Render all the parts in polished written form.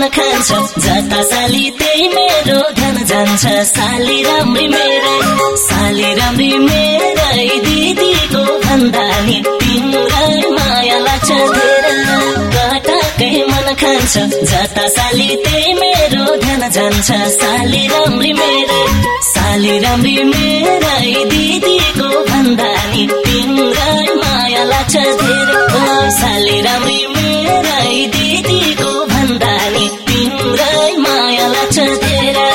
खान्छ जता साली त्यही मेरो ध्यान जान्छ साली राम्री मेरै दिदीको भन्दा नि तिम्रै माया लाग्छ धेरै कटाकै मन खान्छ जता साली त्यही मेरो ध्यान जान्छ साली राम्री मेरै दिदीको भन्दा नि तिम्रै माया लाग्छ धेरै साली राम्री मेरै दिदीको भन्दा नि तिम्रै माया लाग्छ धेरै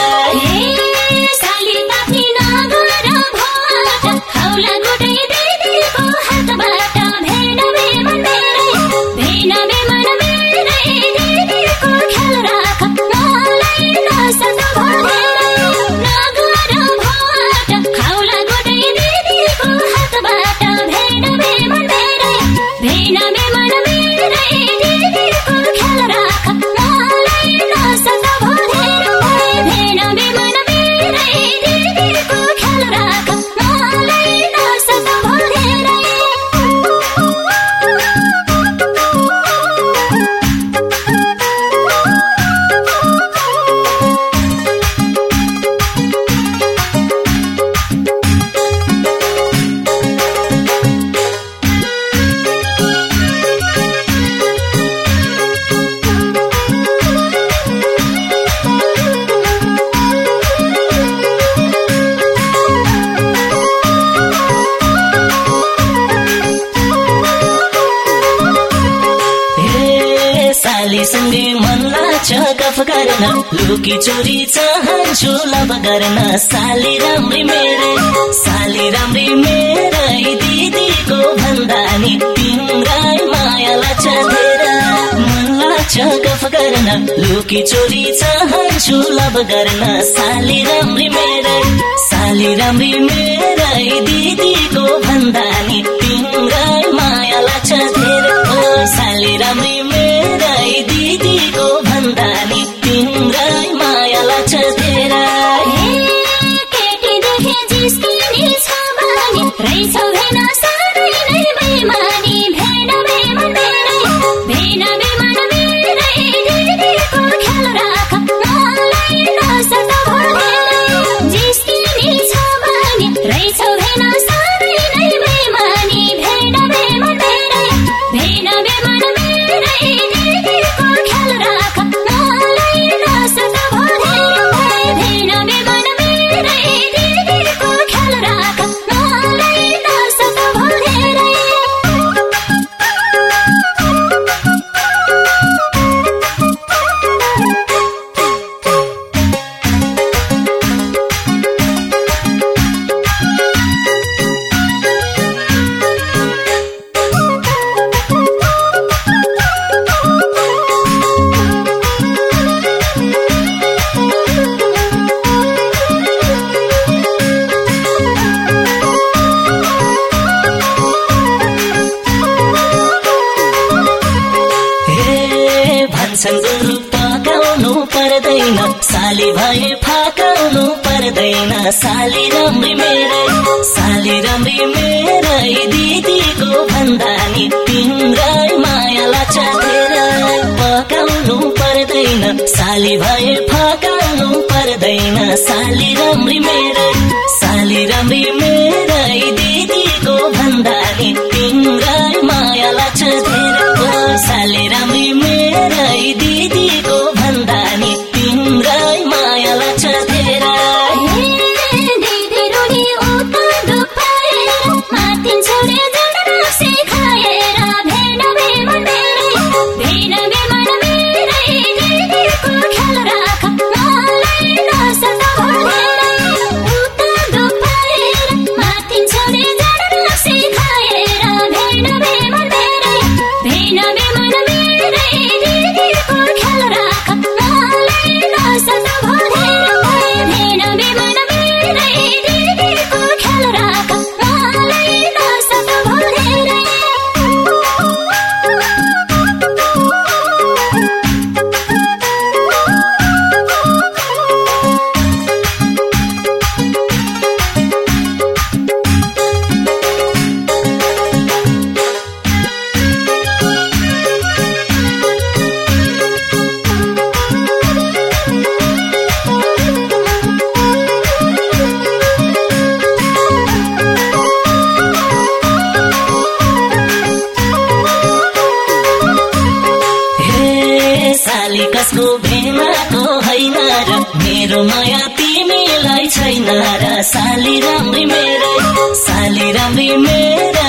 सालीसँगै मन लाग्छ गफ गर्न लुकी चोरी चाहन्छु लभ गर्न साली राम्री मेरै दिदीको भन्दा नि तिम्रै माया लाग्छ धेरै मन लाग्छ गफ गर्न लुकी चोरी चाहन्छु लभ गर्न साली राम्री मेरै दिदीको भन्दा नि तिम्रै माया लाग्छ धेरै साली राम्री मेरै दिदीको भन्दा नि तिम्रै माया लाग्छ धेरै केटी देखे जिस्किने छ बानी रहेछौ हेन सारै नै बेमानी भेन बेमान मेरै दिदीको ख्याल राख मलाई नसताऊ जिस्किने छ बानी रहेछौ हेन सारै नै बेमानी भेन बेमान मेरै दिदीको ख्याल राख मलाई नसताऊ भेन बेमान मेरै दिदीको ख्याल राख मलाई नसताऊ गुरु पकाउनु पर्दैन साली भए फकाउनु पर्दैन साली राम्री मेरै दिदीको भन्दा नि तिम्रै माया लाग्छ धेरै पकाउनु पर्दैन साली भए फकाउनु पर्दैन साली राम्री मेरै दिदीको भन्दा नि तिम्रै माया लाग्छ धेरै साली राम्री मेरै दिदीको भन्दा नि तिम्रै माया लाग्छ धेरै मेरो माया तिमीलाई छैन र साली राम्री मेरै, साली राम्री मेरै।